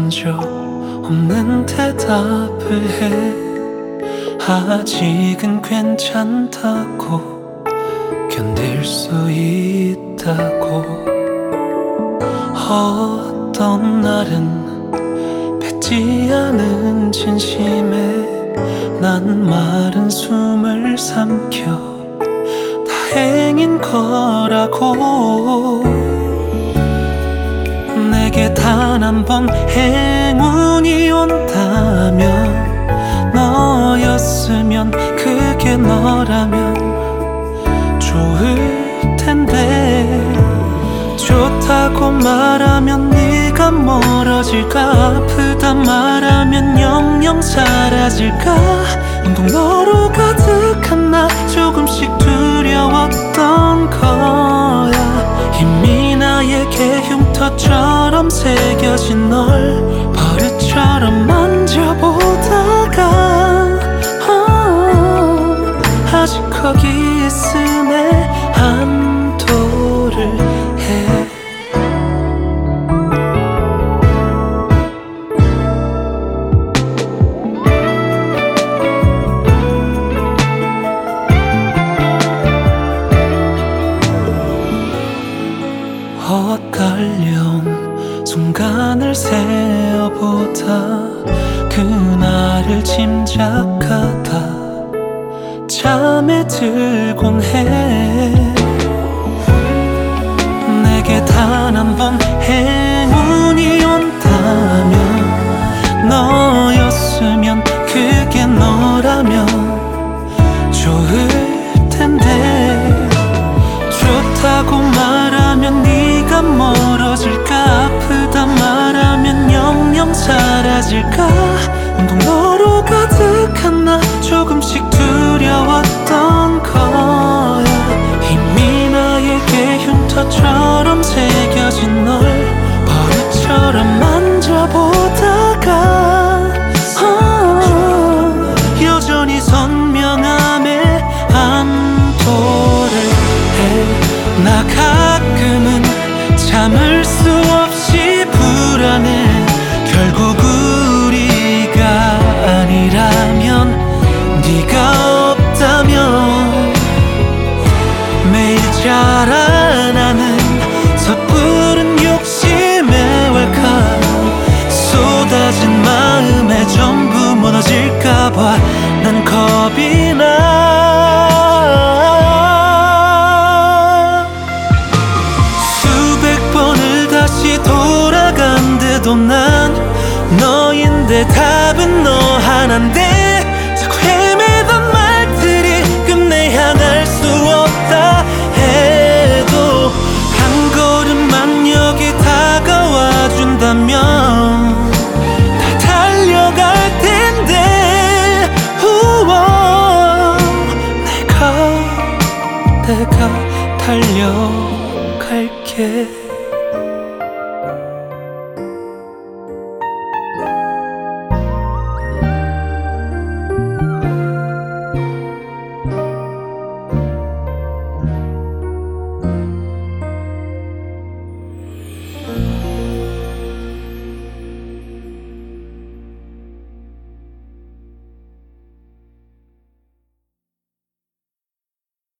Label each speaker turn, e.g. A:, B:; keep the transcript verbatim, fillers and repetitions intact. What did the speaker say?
A: 들어본 적 없는 대답을 해. 아직은 괜찮다고, 견딜 수 있다고. 어떤 날은 뱉지 않은 진심에 난 마른 숨을 삼켜 다행인 거라고. 내게 단 한 번 행운이 온다면 너였으면, 그게 너라면 좋을 텐데. 좋다고 말하면 네가 멀어질까, 아프다 말하면 영영 사라질까. 온통 너로 가득한 나 조금씩 두려웠던 거야. 이미 나에게 흉터처럼 새겨진 널 버릇처럼 만져보다가 어, 아직 거기 있음에 안도를 해. 엇갈려온 순간을 세어보다 그날을 짐작하다 잠에 들곤 해. 내게 단 한 번 행운이 온다면 너였으면, 그게 너라면 좋을 텐데. 좋다고 말하면 네가 멀어질까, 아프다 말하면 영영 사라질까. 온통 너로 가득한 나 조금씩 두려웠던 거야. 이미 나에게 흉터처럼 새겨진 널 버릇처럼 만져보다가 어, 여전히 선명함에 안도를 해. 나 가끔은 참을 수 없이 불안해. 결국 우리가 아니라면, 네가 없다면 매일 자라나는 섣부른 욕심에 왈칵 쏟아진 마음에 전부 무너질까봐 난 겁이 나. 수백 번을 다시 돌아간대도 난 너인데 답은 너 하나인데, 자꾸 헤매던 말들이 끝내 향할 수 없다 해도 한 걸음만 여기 다가와 준다면 다 달려갈 텐데. 우와, 내가 내가 달려갈게.